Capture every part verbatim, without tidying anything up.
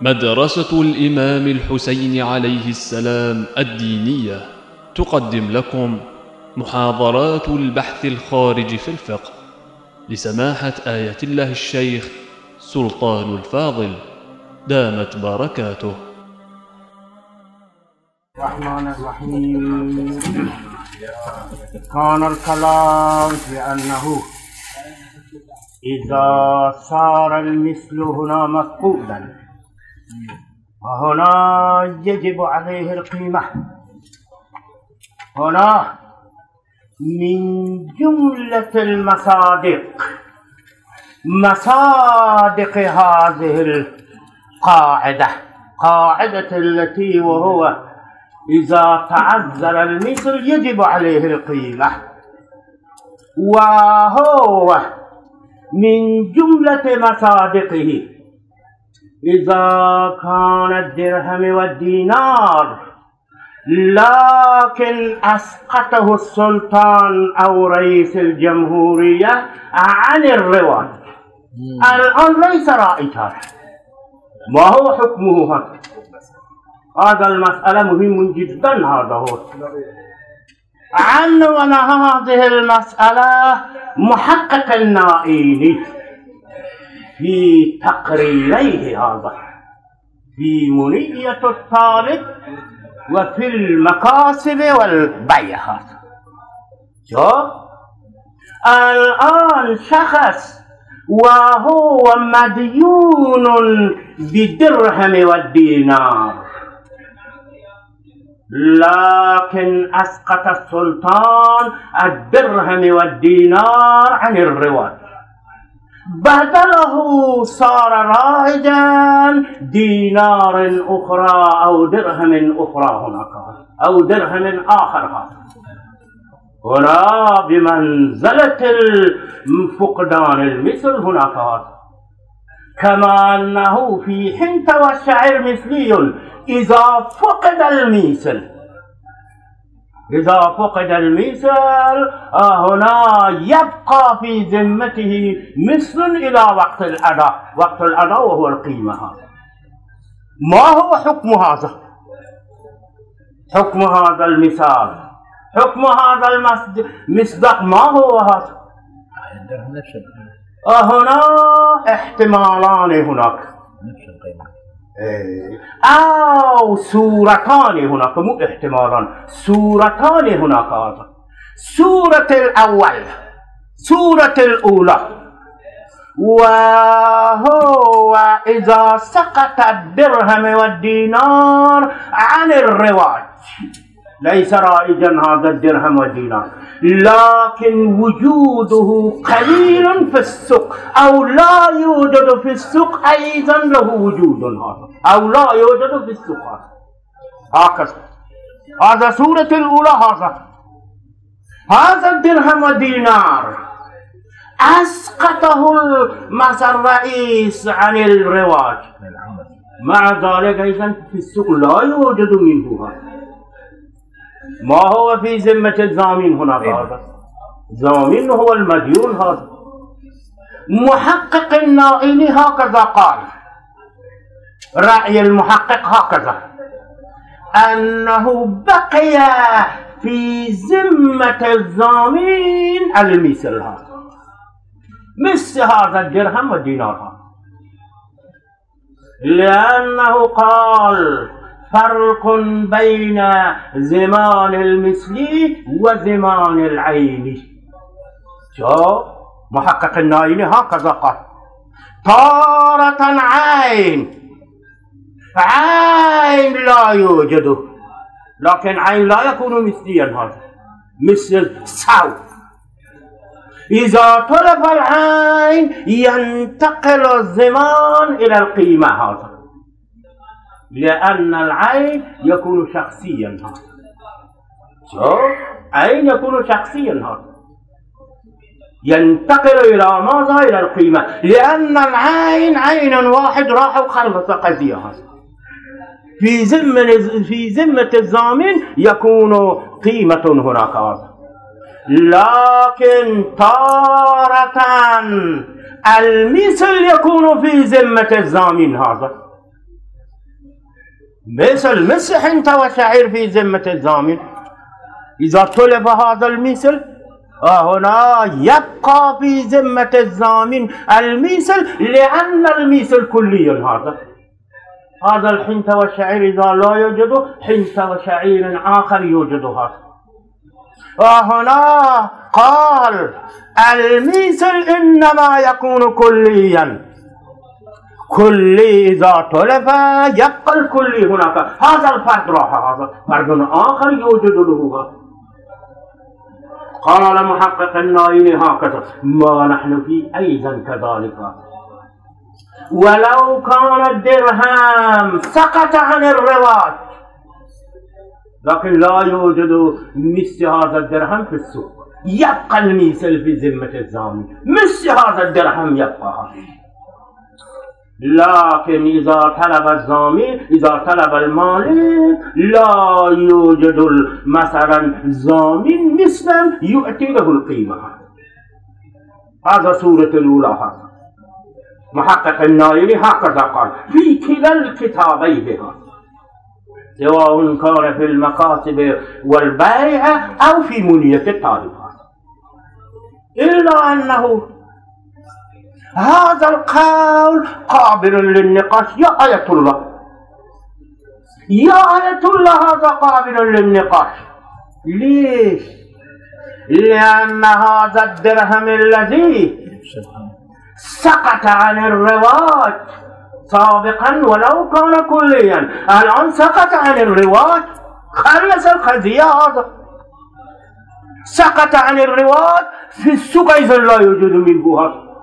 مدرسة الإمام الحسين عليه السلام الدينية تقدم لكم محاضرات البحث الخارج في الفقه لسماحة آية الله الشيخ سلطان الفاضل دامت بركاته. الرحمن الرحيم. كان الكلام في أنه إذا صار المثل هنا مفقودا وهنا يجب عليه القيمة. هنا من جملة المصادق مصادق هذه القاعدة قاعدة التي وهو إذا تعذر المثل يجب عليه القيمة، وهو من جملة مصادقه إذا كان الدرهم والدينار لكن أسقطه السلطان أو رئيس الجمهورية عن الرواج، الآن ليس رائجا، ما هو حكمه هذا؟ هذا المسألة مهم جدا. هذا هو عنوان هذه المسألة محقق النائيني في تقريريه هذا في منية الطالب وفي المكاسب والبيع. شوف الآن شخص وهو مديون بالدرهم والدينار لكن أسقط السلطان الدرهم والدينار عن الرواج، بدله صار رائجا دينار أخرى أو درهم أخرى هناك أو درهم آخر هنا بمنزلة فقدان المثل هناك. كما أنه في حنطة والشعر مثلي إذا فقد المثل إذا فقد المثل هنا يبقى في ذمته مثل إلى وقت الأداء وقت الأداء وهو القيمة. هذا ما هو حكم هذا؟ حكم هذا المثال، حكم هذا المصداق ما هو هذا؟ هنا احتمالان هناك أو صورتان هناك، مو احتمالان، صورتان هناك. هذا صورة الأول صورة الأولى وهو إذا سقط الدرهم والدينار عن الرواج، ليس رائجا هذا الدرهم والدينار لكن وجوده قليل في السوق أو لا يوجد في السوق أيضا له وجود هذا أو لا يوجد في السوق هكذا. هذا صورة الأولى. هذا هذا الدرهم والدينار أسقطه مثلا الرئيس عن الرواج، مع ذلك أيضا في السوق لا يوجد منه هذا. ما هو في ذمة الضامن هناك؟ هذا الضامن هو المديون. هذا محقق النائيني هكذا قال، رأي المحقق هكذا أنه بقي في ذمة الضامن المثل هذا مثل هذا الدرهم والدينار هذا، لأنه قال فرق بين زمان المثل وزمان العين. شو محقق النائيني هكذا قال، تارة عين عين لا يوجد، لكن عين لا يكون مثليا، هذا مثل سو. إذا طلب العين ينتقل الزمان إلى القيمة هذا، لأن العين يكون شخصيا. هذا شو عين يكون شخصيا، هذا ينتقل إلى ماذا؟ إلى القيمة، لأن العين عين واحد راح وخلص قضية. هذا في ذمة في ذمة الضامن يكون قيمة هناك. هذا لكن تارة المثل يكون في ذمة الضامن. هذا مثل مس حنطة وشعير في ذمة الضامن. إذا تلف هذا المثل هنا يبقى في ذمة الضامن المثل، لأن المثل كلي. هذا هذا الحنطة والشعير إذا لا يوجد حنطة وشعير آخر يوجد. هذا وهنا قال المثل إنما يكون كليا، كلي إذا تلف يبقى الكلي هناك. هذا الفرد راح، هذا فرد آخر يوجد له. قال محقق النايل هكذا: ما نحن فيه أيضا كذلك. ولو كان الدرهم سقط عن الرواج، لكن لا يوجد مثل هذا الدرهم في السوق، يبقى المثل في ذمة الضامن. مثل هذا الدرهم يبقى، لكن إذا طلب الضامن، إذا طلب المالك، لا يوجد مثلا ضامن مثلا يؤتي له القيمة. هذا سورة الأولى. هذا محقق النايل هكذا قال في كلا الكتابين، سواء كان في المكاسب والبيع أو في منية التعريفات، إلا أنه هذا القول قابل للنقاش. يا آية الله، يا آية الله، هذا قابل للنقاش. ليش؟ لأن هذا الدرهم الذي سقط عن الرواج سابقا ولو كان كليا، الآن سقط عن الرواج، خلص القضية. هذا سقط عن الرواج في السوق، إذا لا يوجد منه. هذا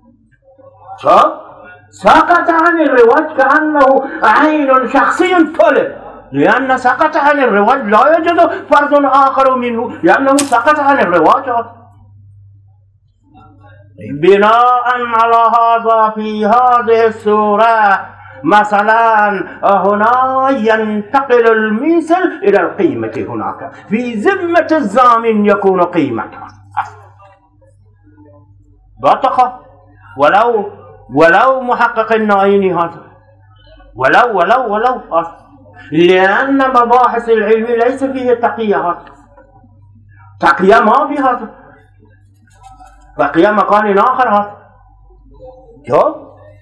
سقط عن الرواج كأنه عين شخصي تلف، لأن سقط عن الرواج لا يوجد فرد آخر منه، لأنه سقط عن الرواج. بناء على هذا في هذه السورة مثلا هنا ينتقل المثل إلى القيمة. هناك في ذمة الضامن يكون قيمة بطخة. ولو ولو محقق النايل هذا، ولو ولو ولو لأن مباحث العلم ليس فيه تقية. هذا تقية ما في، هذا تقية مكان آخر. هذا جو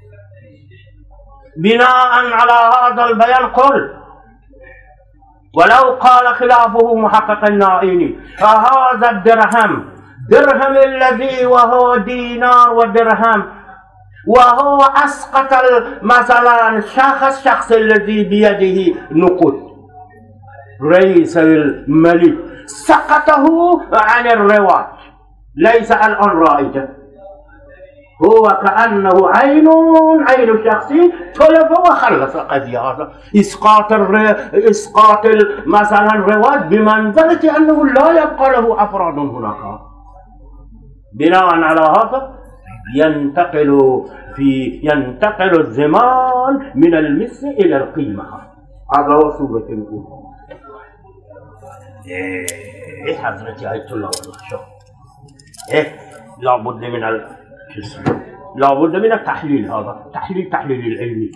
بناء على هذا البيان قل ولو قال خلافه محقق النايل: فهذا الدرهم درهم الذي وهو دينار ودرهم، وهو أسقط مثلا شخص شخص الذي بيده نقود، رئيس الملك سقطه عن الرواج، ليس الآن رائجا، هو كأنه عين عين شخصي تلف وخلص قضية. هذا إسقاط إسقاط مثلا الرواج بمنزلة أنه لا يبقى له أفراد هناك. بناء على هذا ينتقل في ينتقل الزمان من المثل إلى القيمة. هذا هو سورة الأولى. إيه حضرتي آية الله والله، شوف إيه لابد من ال... لابد من التحليل. هذا تحليل تحليل العلمي.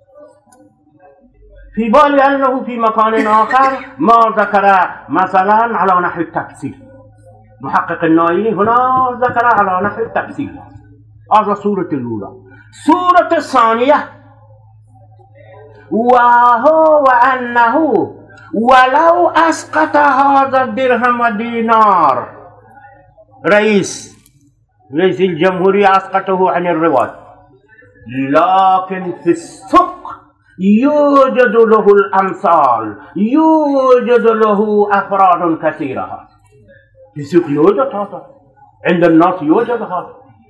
في بالي أنه في مكان آخر ما ذكر مثلا على نحو التفسير. محقق النايل هنا ذكر على نحو التفسير. هذا سورة الأولى. سورة الثانية: وهو أنه ولو أسقط هذا الدرهم ودينار، رئيس رئيس الجمهورية أسقطه عن الرواج، لكن في السوق يوجد له الأمثال، يوجد له أفراد كثيرة. في السوق يوجد هذا، عند الناس يوجد هذا.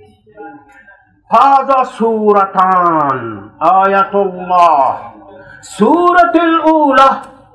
هذا سورتان آية الله. سورة الأولى: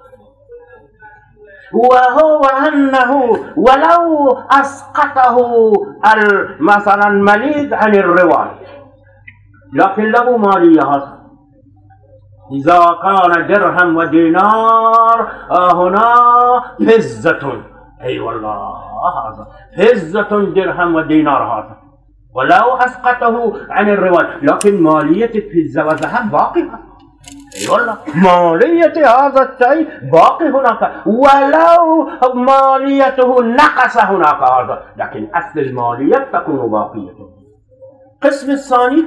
وهو أنه ولو أسقطه مثلا الملك عن الرواج، لكن له مالية. هذا إذا كان درهم ودينار هنا فزة، أي أيوة والله هذا فزة درهم ودينار. هذا ولو أسقطه عن الرواج، لكن مالية الفزة والذهب باقية. اي والله مالية هذا الشيء باقي هناك ولو ماليته نقص هناك هذا، لكن أصل المالية تكون باقية. القسم الثاني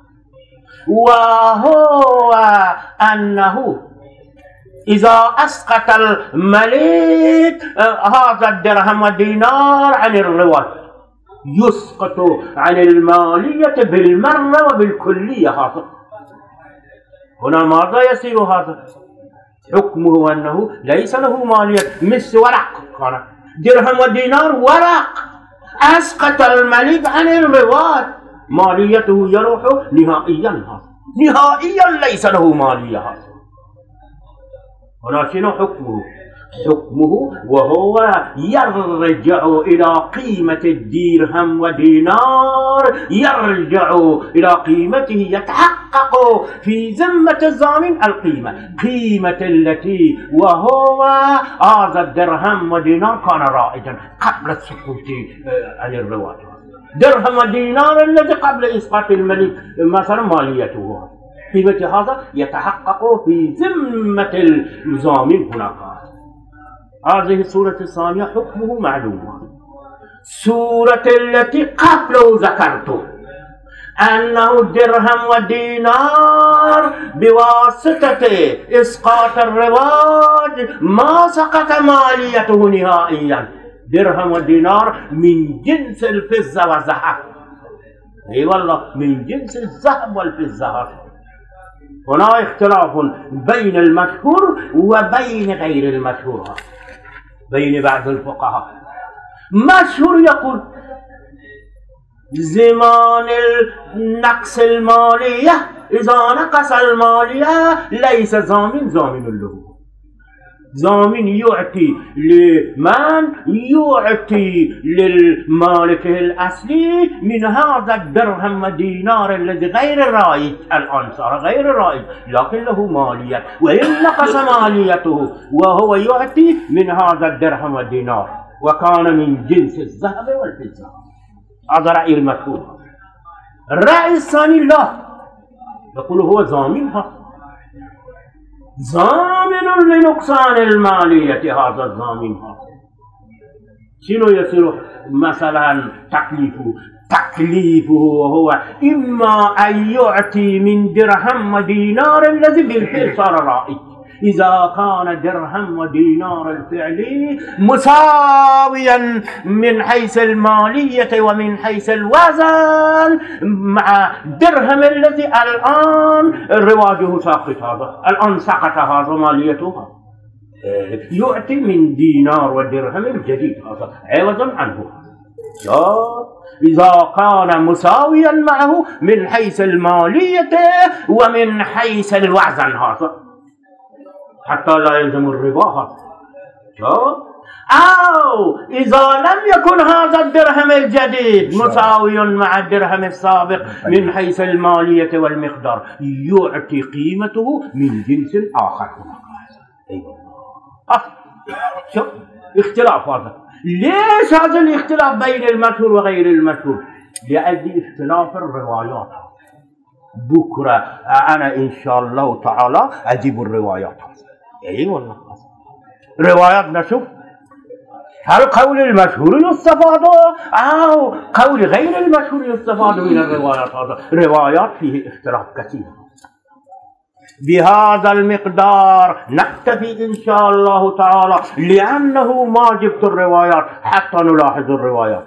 وهو أنه إذا أسقط الملك هذا الدرهم والدينار عن الرواج يسقط عن المالية بالمرة وبالكلية. هذا هنا ماذا يصير؟ هذا حكمه أنه ليس له مالية، مثل ورق كان درهم ودينار ورق، أسقط الملك عن الرواج ماليته يروح نهائيا. هذا نهائيا ليس له مالية. هذا هنا شنو حكمه؟ حكمه وهو يرجع إلى قيمة الدرهم ودينار، يرجع إلى قيمته، يتحقق في ذمة الضامن القيمة، قيمة التي وهو هذا الدرهم ودينار كان رائجا قبل السقوط عن الرواج. درهم ودينار الذي قبل إسقاط الملك مثلا ماليته، قيمة هذا يتحقق في ذمة الضامن هناك. هذه السورة الثانية حكمه معلوم. سورة التي قبله ذكرت أنه الدرهم والدينار بواسطة إسقاط الرواج ما سقط ماليته نهائيا. درهم والدينار من جنس الفضة والذهب، اي والله من جنس الذهب والفضة. هنا اختلاف بين المشهور وبين غير المشهور، بين بعض الفقهاء. مشهور يقول زمان النقص المالية، إذا نقص المالية ليس ضامن ضامن له، ضامن يعطي لمن يعطي للمالك الأصلي من هذا الدرهم ودينار الذي غير رائج، الآن صار غير رائج لكن له مالية، وإن نقص ماليته وهو يعطي من هذا الدرهم والدينار وكان من جنس الذهب والفضة. هذا رأي المشهور. الرأي الثاني لا، يقول هو ضامنها، ضامن لنقصان المالية. هذا الضامن شنو يصير مثلا تكليفه؟ تكليفه وهو إما أن يعطي من درهم ودينار الذي بالفعل صار رائج، إذا كان درهم ودينار الفعلي مساويا من حيث المالية ومن حيث الوزن مع درهم الذي الآن رواجه ساقط، هذا الآن سقط هذا ماليته، يعطي من دينار ودرهم الجديد هذا عوضا عنه. إذا كان مساويا معه من حيث المالية ومن حيث الوزن هذا حتى لا يلزم الربا هذا. أو إذا لم يكن هذا الدرهم الجديد مساوي مع الدرهم السابق من حيث المالية والمقدار، يعطي قيمته من جنس آخر. أيوة. شوف اختلاف هذا. ليش هذا الاختلاف بين المشهور وغير المشهور؟ لأجل اختلاف الروايات. بكرة أنا إن شاء الله تعالى أجيب الروايات. أي والله روايات نشوف هل قول المشهور يستفاد أو قول غير المشهور يستفاد من الروايات. هذا روايات فيه اختلاف كثير. بهذا المقدار نكتفي إن شاء الله تعالى، لأنه ما جبت الروايات حتى نلاحظ الروايات.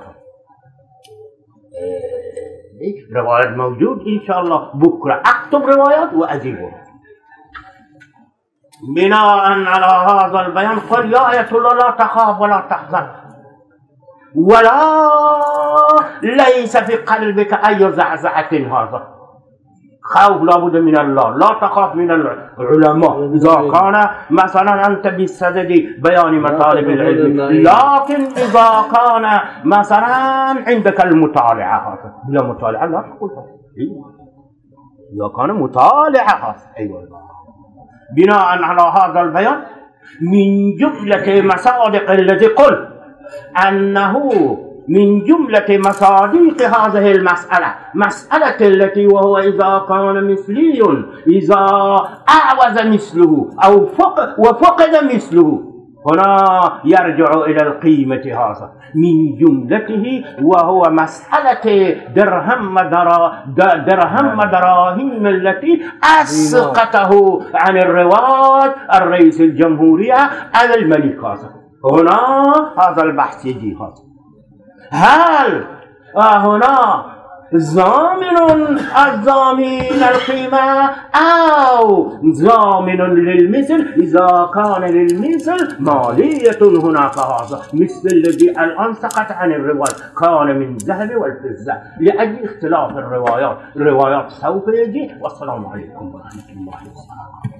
روايات موجود إن شاء الله، بكرة أكتب روايات وأجيبها. بناء على هذا البيان قل يا آية الله لا تخاف ولا تحزن ولا ليس في قلبك أي زعزعة. هذا خوف لابد من الله، لا تخاف من العلماء إذا كان مثلا أنت بصدد بيان مطالب العلم، لكن إذا كان مثلا عندك المطالعة هذا بلا مطالعة لا تقول هذا. إذا كان مطالعة هذا أيوة. بناء على هذا البيان من جملة مصادق الذي قل أنه من جملة مصادق هذه المسألة مسألة التي وهو إذا كان مثلي إذا أعوز مثله أو فق وفقد مثله هنا يرجع إلى القيمة هذا من جملته وهو مسألة درهم درا درهم دراهم التي أسقطه عن الرواج الرئيس الجمهورية على الملك هذا. هنا هذا البحث يجي هذا هل هنا ضامن الضامن القيمة أو ضامن للمثل إذا كان للمثل مالية هناك هذا مثل الذي الآن سقط عن الرواية كان من ذهب والفضة لأجل اختلاف الروايات الروايات سوف يجي. والسلام عليكم ورحمة الله وبركاته.